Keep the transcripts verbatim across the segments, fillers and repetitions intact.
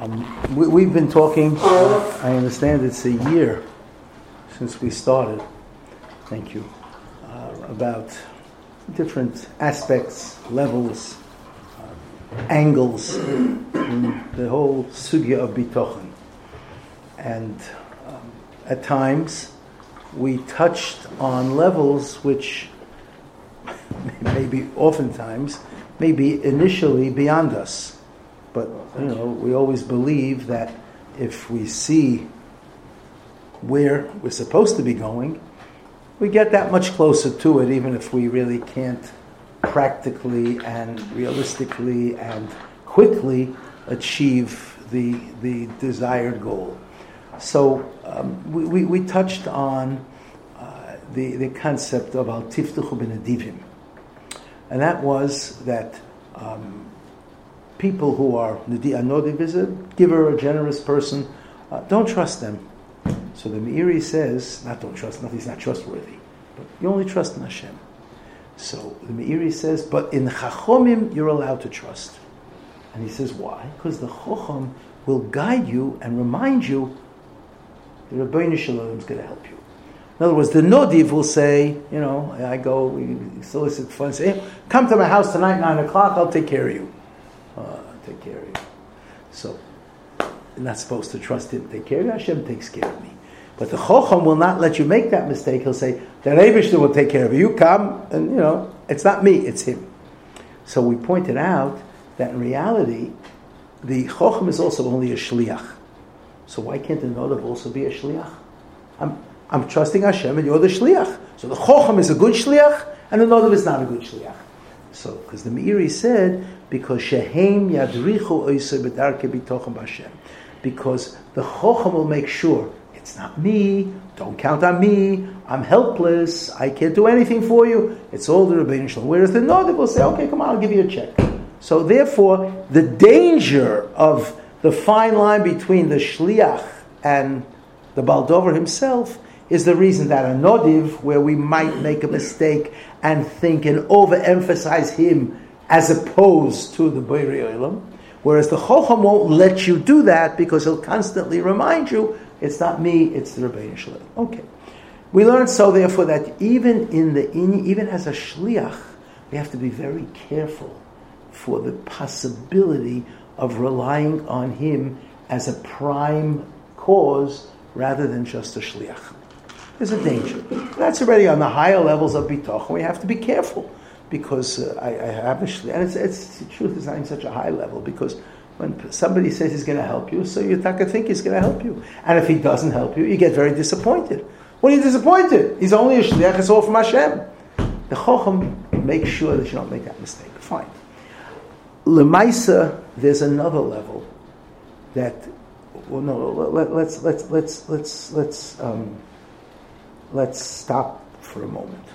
Um, we, we've been talking, uh, I understand it's a year since we started, thank you, uh, about different aspects, levels, uh, angles in the whole sugya of bitochen. And um, at times we touched on levels which maybe oftentimes, maybe initially beyond us. But, you know, we always believe that if we see where we're supposed to be going, we get that much closer to it, even if we really can't practically and realistically and quickly achieve the the desired goal. So um, we, we, we touched on uh, the, the concept of al tiftuchu b'nedivim. And that was that um, people who are nodiv is a giver, a generous person, uh, don't trust them. So the Meiri says, not don't trust, not he's not trustworthy, but you only trust in Hashem. So the Meiri says, but in Chachomim you're allowed to trust. And he says, why? Because the Chacham will guide you and remind you the Rabbeinu Shalom is going to help you. In other words, the Nodiv will say, you know, I go, we solicit funds, say, hey, come to my house tonight, nine o'clock, I'll take care of you. Uh, take care of you. So, you're not supposed to trust him, take care of you. Hashem takes care of me. But the Chocham will not let you make that mistake. He'll say, the Rebishter will take care of you. You come, and you know, it's not me, it's him. So we pointed out that in reality, the Chocham is also only a Shliach. So why can't the Nodav also be a Shliach? I'm, I'm trusting Hashem, and you're the Shliach. So the Chocham is a good Shliach, and the Nodav is not a good Shliach. So, because the Meiri said, because shehem yadrichu oisei b'darkei bitochen b'Hashem, because the Chocham will make sure it's not me. Don't count on me. I'm helpless. I can't do anything for you. It's all the Rebbeinu Shalom. Whereas the Nodav will say, "Okay, come on, I'll give you a check." So, therefore, the danger of the fine line between the Shliach and the Baldover himself is the reason that a Nodiv, where we might make a mistake and think and overemphasize him as opposed to the Borei Olam, whereas the Chocham won't let you do that because he'll constantly remind you, it's not me, it's the Rebbeinu Shalom. Okay. We learned so therefore that even in the even as a Shliach, we have to be very careful for the possibility of relying on him as a prime cause rather than just a Shliach. There's a danger. That's already on the higher levels of bitochen. We have to be careful because uh, I, I have a shliach, and it's, it's the truth is not in such a high level because when somebody says he's going to help you, so you taka think he's going to help you, and if he doesn't help you, you get very disappointed. When you're disappointed, he's only a shliach. It's all from Hashem. The Chocham makes sure that you don't make that mistake. Fine. Lemaisa, there's another level that. Well, no. Let, let's let's let's let's let's. Um, Let's stop for a moment.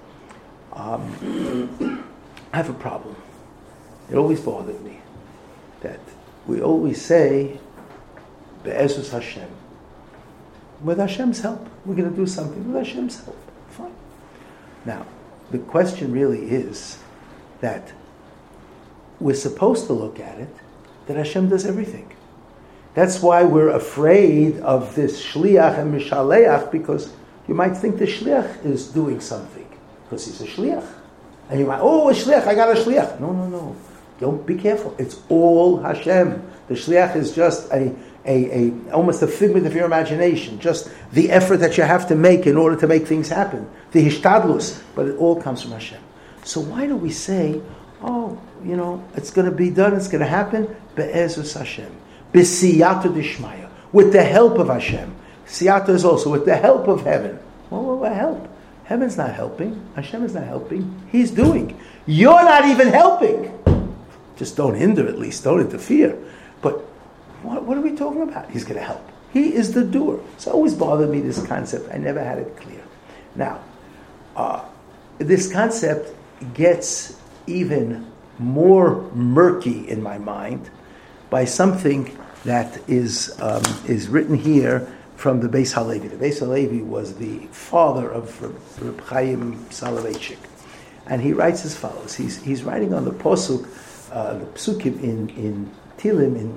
Um, I have a problem. It always bothered me that we always say, Be'ezus Hashem. With Hashem's help, we're going to do something. With Hashem's help. Fine. Now, the question really is that we're supposed to look at it that Hashem does everything. That's why we're afraid of this Shliach and Mishaleach, because you might think the shliach is doing something because he's a shliach, and you might, oh, a shliach, I got a shliach. No, no, no. Don't be careful. It's all Hashem. The shliach is just a, a, a almost a figment of your imagination, just the effort that you have to make in order to make things happen. The hishtadlus, but it all comes from Hashem. So why do we say, oh, you know, it's going to be done, it's going to happen, be'ezus Hashem, b'siyata d'shmaya, with the help of Hashem. Siyata is also with the help of heaven. Well, what will help? Heaven's not helping. Hashem is not helping. He's doing. You're not even helping. Just don't hinder, at least. Don't interfere. But what, what are we talking about? He's going to help. He is the doer. It's always bothered me, this concept. I never had it clear. Now, uh, this concept gets even more murky in my mind by something that is um, is written here from the Beis Halevi. The Beis Halevi was the father of Reb Chaim Soloveitchik. And he writes as follows. He's he's writing on the Posuk, uh, the Psukim in, in Tilim, in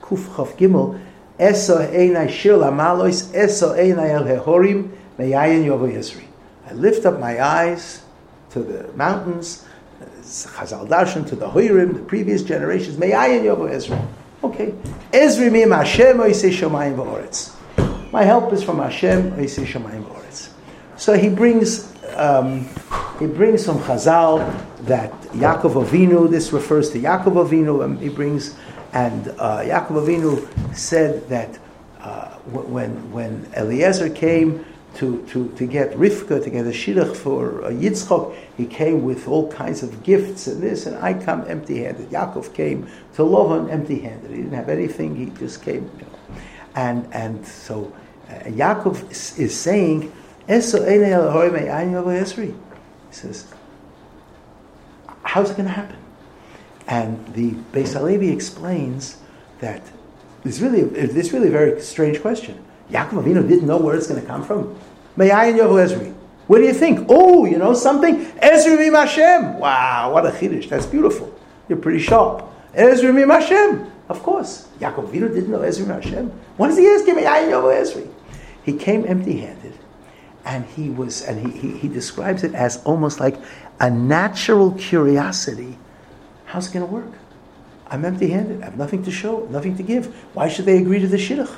Kuf Chav Gimel, Eso Einai Shir Lamalois, Eso Einai El Hehorim, Meyayin Yovo Yisri. I lift up my eyes to the mountains, Chazal Darshan, to the Hoirim, the previous generations, Meyayin Yovo Yisri. Okay. Ezri Mim Hashem, Oisei Shomayim V'Oretz. My help is from Hashem, Oisei Shomayim V'Oretz. So he brings, um, he brings from Chazal that Yaakov Avinu, this refers to Yaakov Avinu, and he brings, and uh, Yaakov Avinu said that uh, when when Eliezer came to, to, to get Rivka, to get a shidduch for uh, Yitzchok, he came with all kinds of gifts and this, and I come empty-handed. Yaakov came to Lavan empty-handed. He didn't have anything, he just came, you know. And and so uh, Yaakov is, is saying, Eso Einei Elohim Me'ayin Yovo Yisri. He says, how's it going to happen? And the Beis Halevi explains that it's really, it's really a very strange question. Yaakov Avinu didn't know where it's going to come from. Me'ayin Yovo Yisri. What do you think? Oh, you know something? Ezri Mim Hashem. Wow, what a chiddush. That's beautiful. You're pretty sharp. Ezri Mim Hashem. Of course. Yaakov Avinu didn't know Ezri Mim Hashem. What does he ask him? Me'ayin Yovo Yisri. He came empty-handed. And he was, and he, he, he describes it as almost like a natural curiosity. How's it going to work? I'm empty-handed. I have nothing to show, nothing to give. Why should they agree to the shidduch?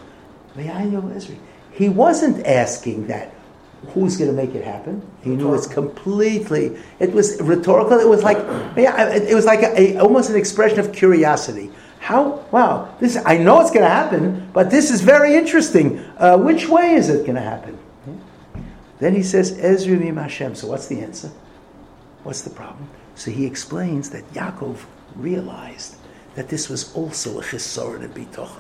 He wasn't asking that, who's going to make it happen? He knew it's completely, it was rhetorical. It was like, it was like a, a, almost an expression of curiosity. How, wow, this, I know it's going to happen, but this is very interesting. Uh, which way is it going to happen? Then he says, Ezri Mim Hashem. So what's the answer? What's the problem? So he explains that Yaakov realized that this was also a chesaron and bitochen.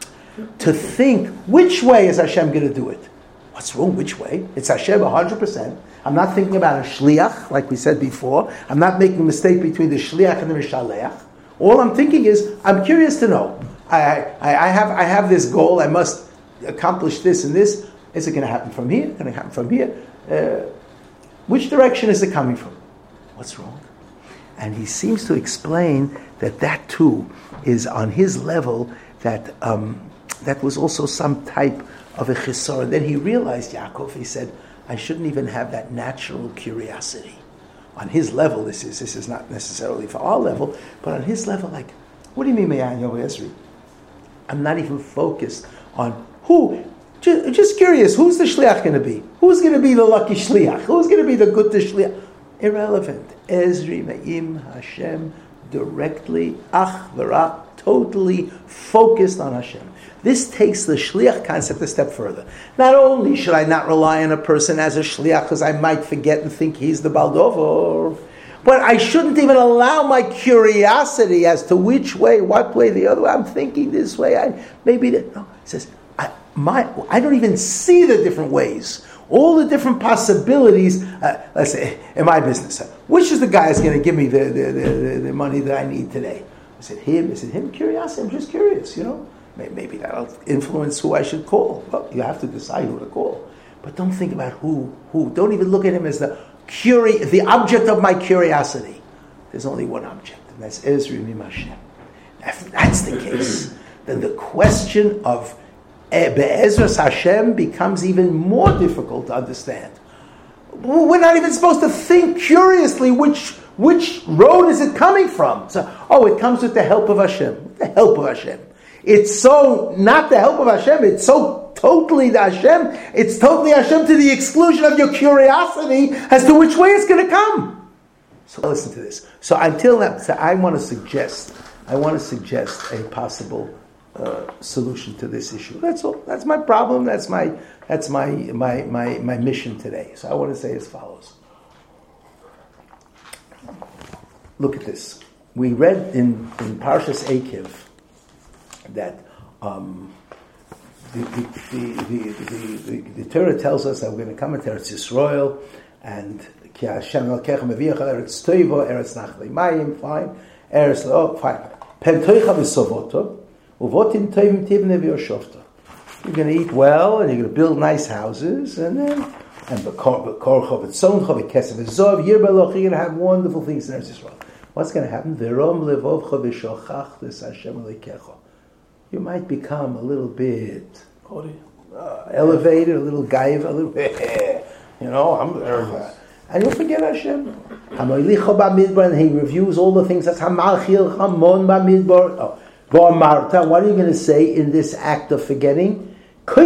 To think, which way is Hashem going to do it? What's wrong? Which way? It's Hashem one hundred percent. I'm not thinking about a shliach, like we said before. I'm not making a mistake between the shliach and the mishaleach. All I'm thinking is, I'm curious to know. I, I, I have I have this goal. I must accomplish this and this. Is it going to happen from here? Going to happen from here? Uh, which direction is it coming from? What's wrong? And he seems to explain that that too is on his level, that um, that was also some type of a chisor. Then he realized, Yaakov, he said, I shouldn't even have that natural curiosity. On his level, this is this is not necessarily for our level, but on his level, like, what do you mean, Me'ayin Yovo Yisri? I'm not even focused on who. Just curious, who's the shliach going to be? Who's going to be the lucky shliach? Who's going to be the good shliach? Irrelevant. Ezri Me'im Hashem, directly, ach v'rak, totally focused on Hashem. This takes the shliach concept a step further. Not only should I not rely on a person as a shliach because I might forget and think he's the baldovor, but I shouldn't even allow my curiosity as to which way, what way, the other way. I'm thinking this way. I maybe that. No, it says. My, I don't even see the different ways, all the different possibilities. Uh, let's say in my business, uh, which is the guy that's going to give me the, the, the, the money that I need today? Is it him? Is it him? Curiosity. I'm just curious, you know. Maybe that'll influence who I should call. Well, you have to decide who to call, but don't think about who. Who? Don't even look at him as the curi- the object of my curiosity. There's only one object, and that's Ezri Mim Hashem. If that's the case, then the question of Be'ezras Hashem becomes even more difficult to understand. We're not even supposed to think curiously which which road is it coming from. So, oh, it comes with the help of Hashem. The help of Hashem. It's so not the help of Hashem. It's so totally the Hashem. It's totally Hashem to the exclusion of your curiosity as to which way it's going to come. So listen to this. So until that, so I want to suggest. I want to suggest a possible Uh, solution to this issue. That's all. That's my problem. That's my that's my my my my mission today. So I want to say as follows. Look at this. We read in, in Parshas Eikev that um, the, the, the, the, the, the, the Torah tells us that we're going to come into Eretz Yisrael and Ki Hashem Elkecha Meviach Eretz Toivo Eretz Nachli Mayim. Fine. Eretz Lo. Fine. Pen Toicha V'Sovoto. You're going to eat well, and you're going to build nice houses, and then and you're going to have wonderful things in Eretz Yisrael. What's going to happen? You're you might become a little bit uh, elevated, a little gaiva, a little bit, you know, I'm, uh, and you'll forget Hashem. And he reviews all the things. That's Hamalchil Hamon Bamidbar. Oh, Marta, what are you going to say in this act of forgetting? My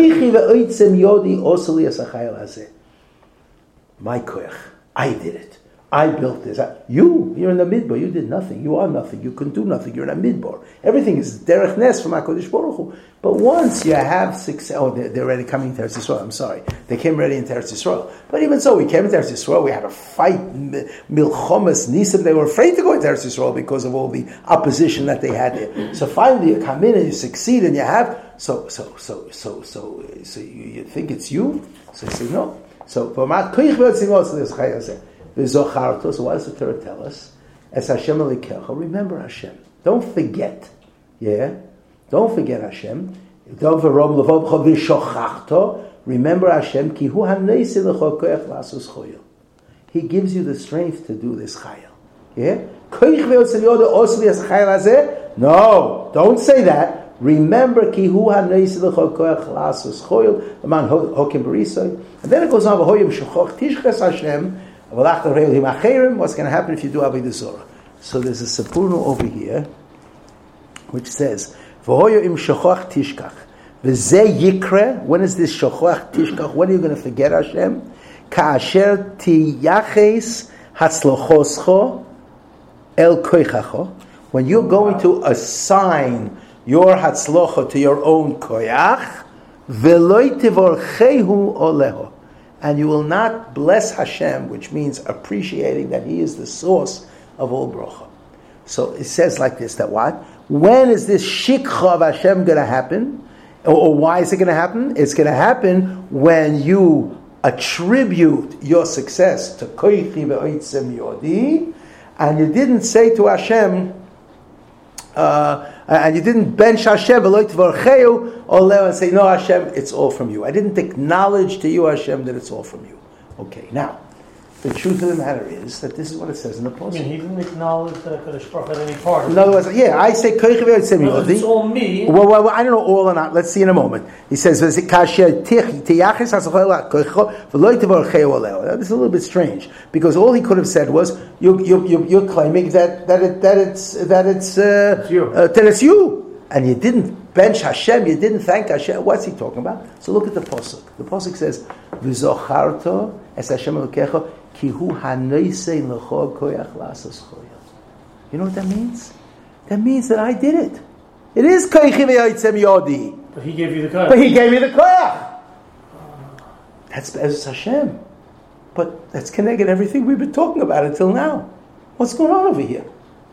koich, I did it. I built this. You, you're in the midbar. You did nothing. You are nothing. You can do nothing. You're in a midbar. Everything is derech nes from HaKadosh Baruch Hu. But once you have success, oh, they're, they're already coming to Eretz Yisrael. I'm sorry, they came ready into Eretz Yisrael. But even so, we came into Eretz Yisrael. We had a fight, milchomas nisim. They were afraid to go into Eretz Yisrael because of all the opposition that they had there. So finally, you come in and you succeed, and you have so so so so so so you, you think it's you. So you say no. So for my so what does the Torah tell us? As Hashem Elokecha, remember Hashem. Don't forget. Yeah? Don't forget Hashem. Remember Hashem. He gives you the strength to do this chayil. Yeah? No, don't say that. Remember Kihu Haneisi L'Chokoyach Lasus Choyil, the man Hokim Barisoy. And then it goes on, V'hoyim Shechoch Tishches Hashem. What's going to happen if you do Avodah Zorah? So there's a Sapurno over here which says, "V'hoyo im shochach tishkach." V'zeh yikre. When is this shochach tishkach? When are you going to forget Hashem? Ka'asher tiyaches hatzlochoscho el koichacho. When you're going to assign your hatzlocha to your own koyach, v'loi tivorchehu oleho. And you will not bless Hashem, which means appreciating that He is the source of all bracha. So it says like this, that what? When is this shikha of Hashem going to happen? Or, or why is it going to happen? It's going to happen when you attribute your success to koichi ve'oitzem yodi, and you didn't say to Hashem, uh, and you didn't bench Hashem and say, no, Hashem, it's all from you. I didn't acknowledge to you, Hashem, that it's all from you. Okay, now, the truth of the matter is that this is what it says in the Pasuk. I mean, he didn't acknowledge that HaKadosh Baruch Hu had any part of it. In other words, yeah, I say, it's all me. Well, well, well, I don't know all or not. Let's see in a moment. He says, this is a little bit strange, because all he could have said was, you, you, you, you're claiming that, that, it, that it's, that it's, uh, it's you. Uh, that it's you. And you didn't bench Hashem, you didn't thank Hashem. What's he talking about? So look at the Pasuk. The Pasuk says, V'zocharto es Hashem Elokecha ki hu hanoisei l'cho koyach la'asos choyel. You know what that means? That means that I did it. It is koichi ve'yotzem yodi. But he gave you the koyach. But he gave me the koyach. That's Be'ezus Hashem. But that's connected everything we've been talking about until now. What's going on over here?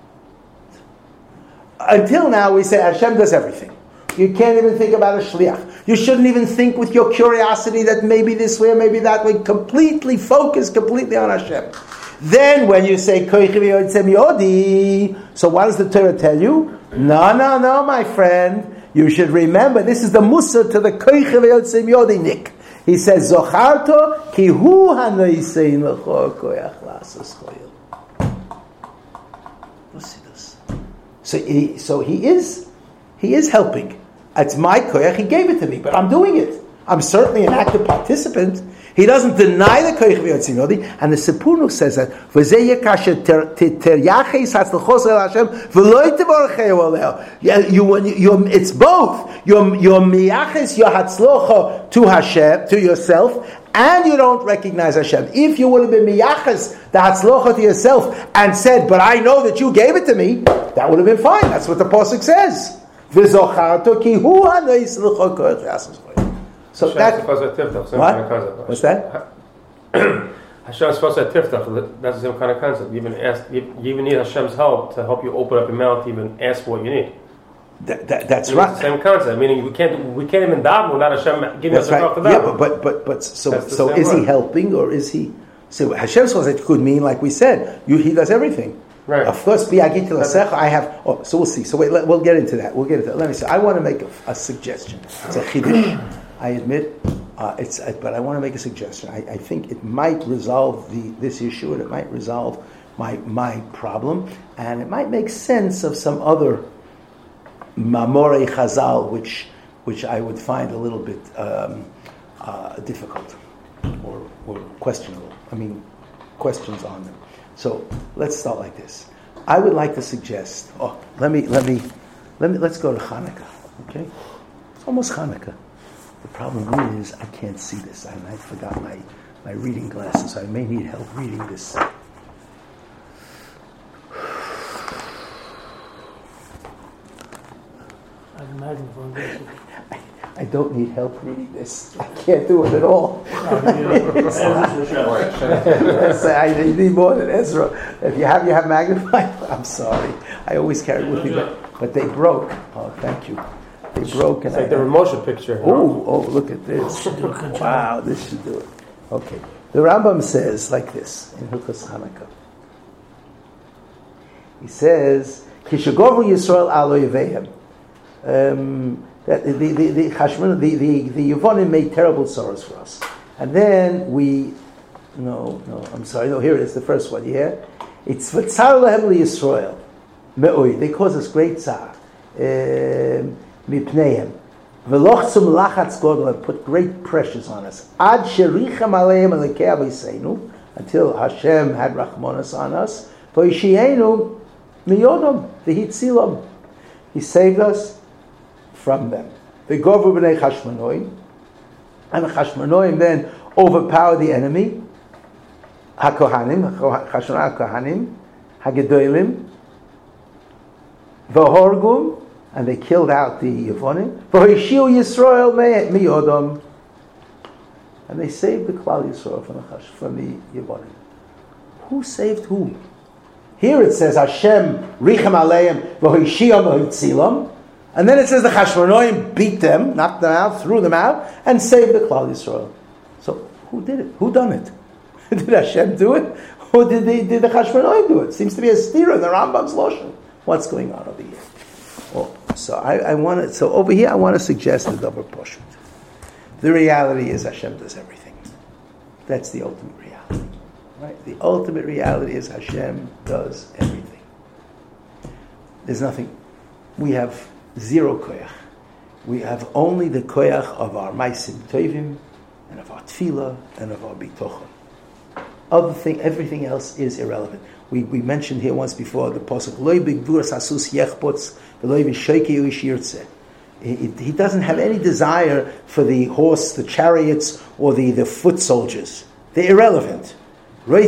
Until now, we say Hashem does everything. You can't even think about a shliach. You shouldn't even think with your curiosity that maybe this way or maybe that way. Completely focus, completely on Hashem. Then when you say koichi v'yotzem yodi, so what does the Torah tell you? No, no, no, my friend. You should remember, this is the mussar to the koichi v'yotzem yodi nick. He says, Zocharto ki hu hanoisein l'cho koyach la'asos choyel. So he, so he is, he is helping. It's my koyach. He gave it to me, but I'm doing it. I'm certainly an active participant. He doesn't deny the koyach v'yotzim yodi, and the Sepurno says that v'zeh yekasher teryaches hatzlochos el Hashem v'loi tivorcheu oleo. You, you, it's both. You're you're miyaches your hatzlocha to Hashem, to yourself, and you don't recognize Hashem. If you would have been miyaches the hatzlocha to yourself and said, "But I know that you gave it to me," that would have been fine. That's what the pasuk says. V'zocharto ki hu hanois l'cho koyach la'asos choyel. So that, what? What's that? Hashem is supposed to have tiftach. That's the same kind of concept. You even ask, you, you even need Hashem's help to help you open up your mouth to even ask for what you need. That, that, that's it's right. The same concept. Meaning we can't we can't even daven without Hashem giving us right. a Yeah, but but but, but so so is word. He helping or is he? So Hashem's supposed to could mean like we said. You he does everything. Right. Of course, bi'agit l'secha. I have. Oh, so we'll see. So wait, let, we'll get into that. We'll get into that. Let me see. I want to make a, a suggestion. It's a chiddush. I admit, uh, it's. Uh, but I want to make a suggestion. I, I think it might resolve the this issue, and it might resolve my my problem, and it might make sense of some other Mamorei Chazal, which which I would find a little bit um, uh, difficult or, or questionable. I mean, questions on them. So let's start like this. I would like to suggest. Oh, let me let me let me let's go to Hanukkah. Okay, it's almost Hanukkah. The problem really is I can't see this, and I forgot my my reading glasses. So I may need help reading this. I, I don't need help reading this. I can't do it at all. I need more than Ezra. If you have, you have magnified. I'm sorry. I always carry it with me, but, but they broke. Oh, thank you. They broke. And it's like I, the Ramosha picture. Oh, oh, look at this. Wow, this should do it. Okay. The Rambam says like this in Hilchos Hanukkah. He says, "Kishagovu Yisrael alo Yevehem." Um, that the the the Chashman, the the the Yevonim made terrible sorrows for us, and then we, no, no, I'm sorry, no, here it is, the first one. Yeah, it's v'tzar lehem liYisrael me'oi. They cause us great tzar, mipneihem, v'lochtzum lachatz godol, and put great pressures on us. Ad sherichem aleim alekei aviseinu, until Hashem had rachmanas on us. V'yishienu miyodom v'hitzilom. He saved us from them. The Govu b'nei Chashmonoim, and the Chashmonoim then overpower the enemy. HaKohanim, Chashmonoim HaKohanim, HaGedolim, V'horgum, and they killed out the Yevonim. V'hoishiu Yisrael miyodom, and they saved the Klal Yisrael from the Chash, from the Yevonim. Who saved whom? Here it says Hashem richem aleim v'hoishiyam v'hitzilam, and then it says the Chashmonoim beat them, knocked them out, threw them out, and saved the Klal Yisrael. So who did it? Who done it? Did Hashem do it, or did the did the Chashmonoim do it? Seems to be a steer in the Rambam's lotion. What's going on over here? Well, so I, I want to. So over here, I want to suggest a double portion. The reality is Hashem does everything. That's the ultimate reality. Right? The ultimate reality is Hashem does everything. There's nothing. We have zero koyach. We have only the koyach of our maisim tovim, and of our tefillah, and of our bitochon. Other thing, everything else is irrelevant. We we mentioned here once before the pasuk loy b'gvuras asus yechpots v'loy b'shoikei u'ishirtzeh. He doesn't have any desire for the horse, the chariots, or the, the foot soldiers. They're irrelevant. Only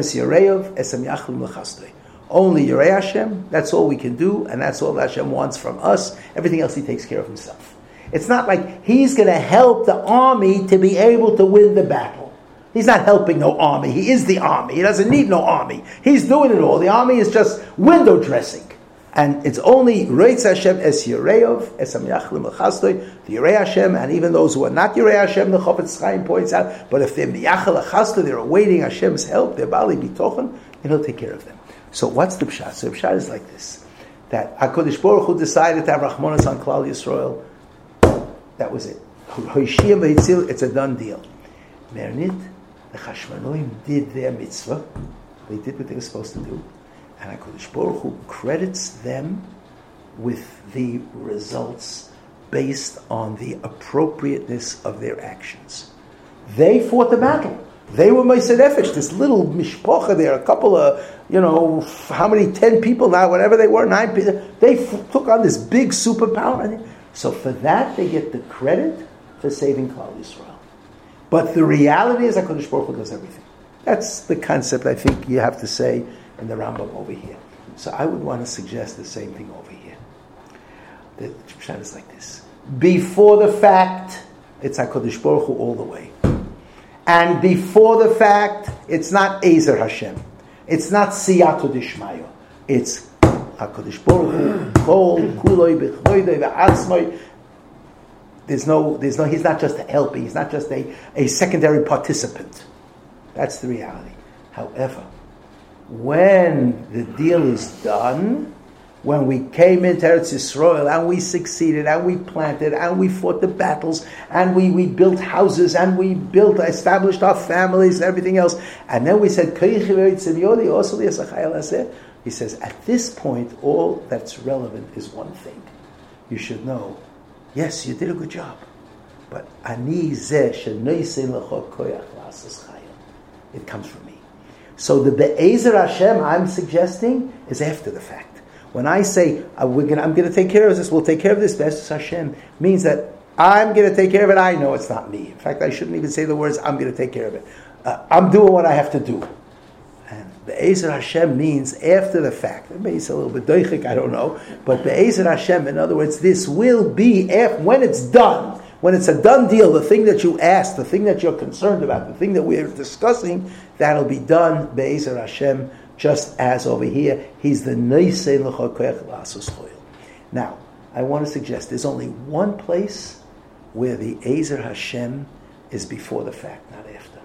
Yirei Hashem, that's all we can do, and that's all that Hashem wants from us. Everything else He takes care of Himself. It's not like He's going to help the army to be able to win the battle. He's not helping no army. He is the army. He doesn't need no army. He's doing it all. The army is just window dressing. And it's only Reitz Hashem es Yireov, es Amyachlim L'chastoi, the Yirei Hashem, and even those who are not Yirei Hashem, the Chofetz Chaim points out, but if they're Miyachal L'chastoi, they're awaiting Hashem's help, they're Bali Bitochen, and He'll take care of them. So what's the Pshat? So the Pshat is like this, that HaKadosh Baruch Hu decided to have Rachmanas on Klal Yisrael. That was it. It's a done deal. Mernit, the Chashmonoim did their mitzvah. They did what they were supposed to do. And HaKadosh Baruch Hu credits them with the results based on the appropriateness of their actions. They fought the battle. They were Moshe Nefesh, this little mishpocha there, a couple of, you know, how many, ten people now, whatever they were, nine people. They f- took on this big superpower. So for that, they get the credit for saving Klal Yisrael. But the reality is HaKadosh Baruch Hu does everything. That's the concept I think you have to say in the Rambam over here. So I would want to suggest the same thing over here. The Pshat is like this. Before the fact, it's HaKadosh Baruch Hu all the way. And before the fact, it's not Ezer Hashem. It's not Siyata Dishmayo. It's HaKadosh Baruch Hu, Kol, Kuloi, B'chloidoi, V'atzmoi. There's no, there's no, he's not just a helper. He's not just a, a secondary participant. That's the reality. However, when the deal is done, when we came into Eretz Yisrael and we succeeded and we planted and we fought the battles and we, we built houses and we built, established our families and everything else, and then we said, he says, at this point, all that's relevant is one thing. you should know, yes, you did a good job. But ani zeh shenoisei lecho koyach la'asos chayil. It comes from me. So the Be'ezer Hashem I'm suggesting is after the fact. When I say uh, we're gonna, I'm going to take care of this, we'll take care of this, Be'ezer Hashem means that I'm going to take care of it. I know it's not me. In fact, I shouldn't even say the words, I'm going to take care of it. Uh, I'm doing what I have to do. And Be'ezer Hashem means after the fact. It may be a little bit doichik, I don't know. But Be'ezer Hashem, in other words, this will be, after, when it's done, when it's a done deal, the thing that you asked, the thing that you're concerned about, the thing that we're discussing, that'll be done, Be'ezer Hashem, just as over here, he's the Neisei L'chokoech La'asos Choil. Now, I want to suggest there's only one place where the Ezer Hashem is before the fact, not after.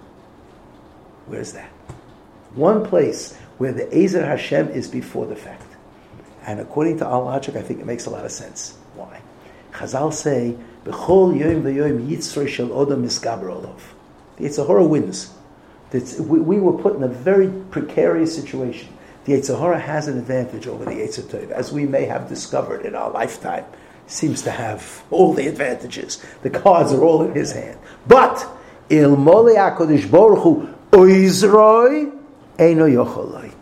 Where's that? One place where the Ezer Hashem is before the fact. And according to our logic, I think it makes a lot of sense. Why? Chazal say, B'chol yom v'yom yitzro shel odom miskaber olav. The Yetzer Hara wins. It's, we, we were put in a very precarious situation. The Yetzer Hara has an advantage over the Yetzer Tov, as we may have discovered in our lifetime. Seems to have all the advantages. The cards are all in his hand. But il mole HaKadosh Baruch Hu oizroi eino yocholoi.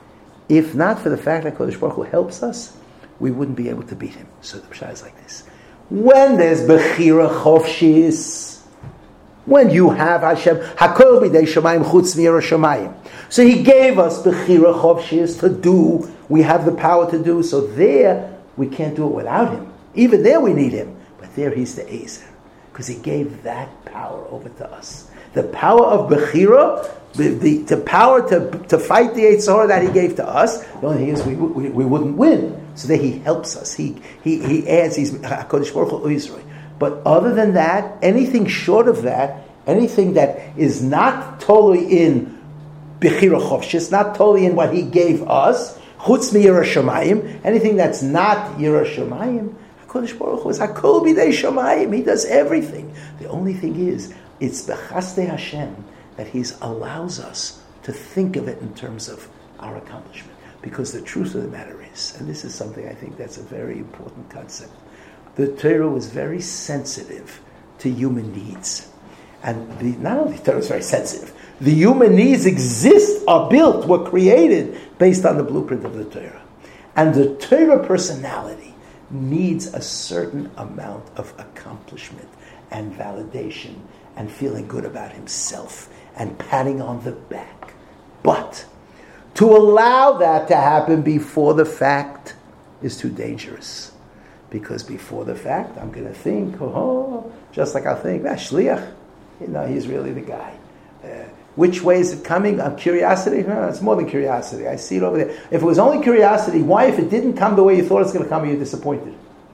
If not for the fact that HaKadosh Baruch Hu helps us, we wouldn't be able to beat him. So the pshat is like this. When there's Bechira Chofshis, when you have Hashem, Hakol B'dei Shamayim Chutz V'Yira Shamayim. So he gave us Bechira Chofshis to do, we have the power to do, so there we can't do it without him. Even there we need him. But there he's the Ezer, because he gave that power over to us. The power of Bechira, the, the, the power to, to fight the Yetzer Hara that he gave to us, the only thing is we, we, we wouldn't win. So that he helps us. He he he adds. He's HaKadosh Baruch Hu Israel. But other than that, anything short of that, anything that is not totally in Bechira Chofshis, not totally in what he gave us, Chutz V'Yira Shamayim, anything that's not Yira Shamayim, HaKadosh Baruch Hu is Hakol B'dei Shamayim. He does everything. The only thing is, it's B'chaste Hashem that he allows us to think of it in terms of our accomplishment. Because the truth of the matter is, and this is something I think that's a very important concept, the Torah was very sensitive to human needs. And the, not only the Torah is very sensitive, the human needs exist, are built, were created based on the blueprint of the Torah. And the Torah personality needs a certain amount of accomplishment and validation and feeling good about himself and patting on the back. But to allow that to happen before the fact is too dangerous. Because before the fact, I'm going to think, oh, just like I'll think, ah, Shliach, you know, he's really the guy. Uh, which way is it coming? Um, curiosity? No, it's more than curiosity. I see it over there. If it was only curiosity, why, if it didn't come the way you thought it's going to come, are you disappointed?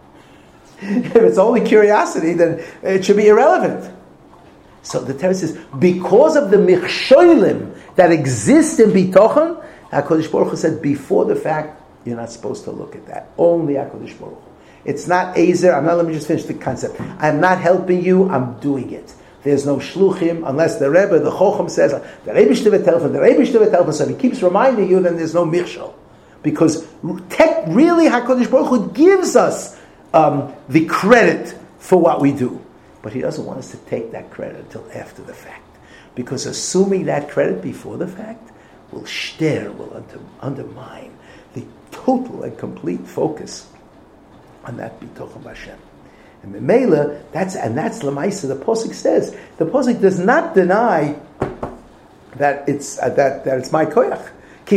If it's only curiosity, then it should be irrelevant. So the Torah says, because of the michsholim that exist in bitochen, HaKadosh Baruch Hu said, before the fact, you're not supposed to look at that. Only HaKadosh Baruch Hu. It's not Ezer. I'm not, let me just finish the concept. I'm not helping you, I'm doing it. There's no shluchim, unless the Rebbe, the Chocham says, the Rebbe Shtiveh Telfon, the Rebbe Shtiveh Telfon, so he keeps reminding you, then there's no michshol. Because tech, really HaKadosh Baruch Hu gives us um, the credit for what we do. But he doesn't want us to take that credit until after the fact. Because assuming that credit before the fact will shter, will under, undermine the total and complete focus on that bitochen Hashem. And Memela, that's and that's Lamaisa. The Posuk says the Posuk does not deny that it's uh, that that it's my koyach.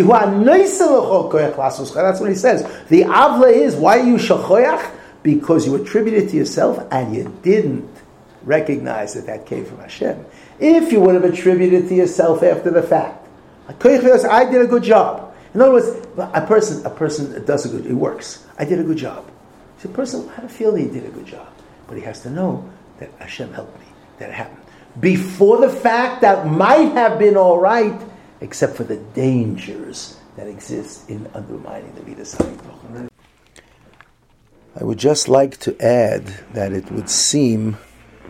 That's what he says. The avla is, why are you shachoyach? Because you attribute it to yourself and you didn't recognize that that came from Hashem. If you would have attributed it to yourself after the fact, I did a good job. In other words, a person a person does a good, it works. I did a good job. So a person had a feeling he did a good job, but he has to know that Hashem helped me, that it happened. Before the fact, that might have been all right, except for the dangers that exist in undermining the Midas HaBitochen. I would just like to add that it would seem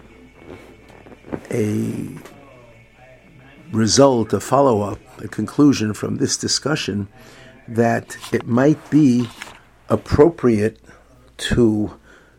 a result, a follow-up, a conclusion from this discussion, that it might be appropriate to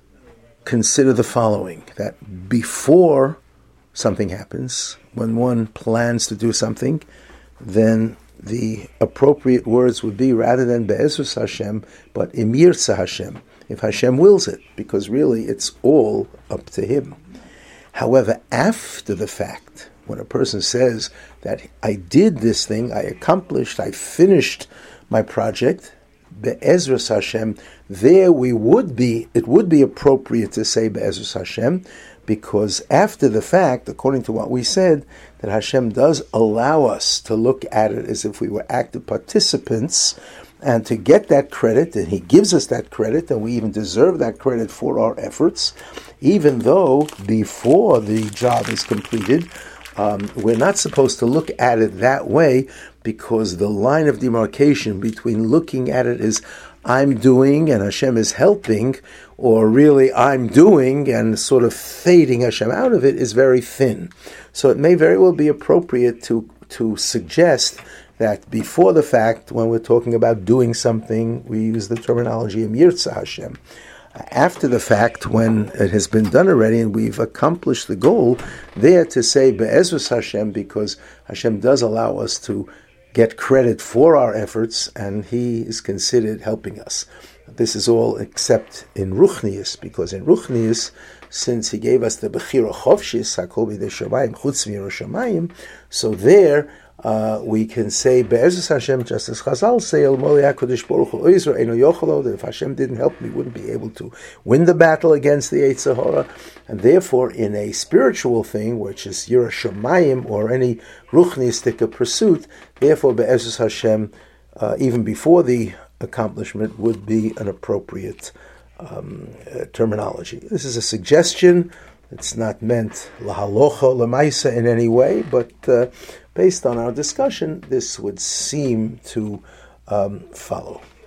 consider the following, that before something happens, when one plans to do something, then the appropriate words would be, rather than Be'ezus Hashem, but Im Yirtzeh Hashem, if Hashem wills it, because really it's all up to Him. However, after the fact, when a person says that I did this thing, I accomplished, I finished my project, Be'ezras Hashem, there we would be, it would be appropriate to say Be'ezras Hashem, because after the fact, according to what we said, that Hashem does allow us to look at it as if we were active participants, and to get that credit, and He gives us that credit, and we even deserve that credit for our efforts, even though before the job is completed, um, we're not supposed to look at it that way, because the line of demarcation between looking at it as I'm doing and Hashem is helping, or really I'm doing and sort of fading Hashem out of it, is very thin. So it may very well be appropriate to, to suggest that before the fact, when we're talking about doing something, we use the terminology Im Yirtzeh Hashem. After the fact, when it has been done already and we've accomplished the goal, there to say Be'ezras Hashem, because Hashem does allow us to get credit for our efforts, and He is considered helping us. This is all except in Ruchnius, because in Ruchnius, since He gave us the Bechira Chovshis, Hakol B'dei Shamayim, Chutz Mi'Yirah Shamayim, so there uh, we can say Be'ezras Hashem, just as Chazal say, El Molei HaKadosh Baruch Hu Oizro Eino Yochelo, that if Hashem didn't help me, we wouldn't be able to win the battle against the Yetzer Hara. And therefore, in a spiritual thing, which is Yirah Shamayim, or any Ruchnistic pursuit, therefore Be'ezras Hashem, uh, even before the accomplishment, would be an appropriate um, uh, terminology. This is a suggestion. It's not meant lahalocha lemaisa in any way, but uh, based on our discussion, this would seem to um, follow.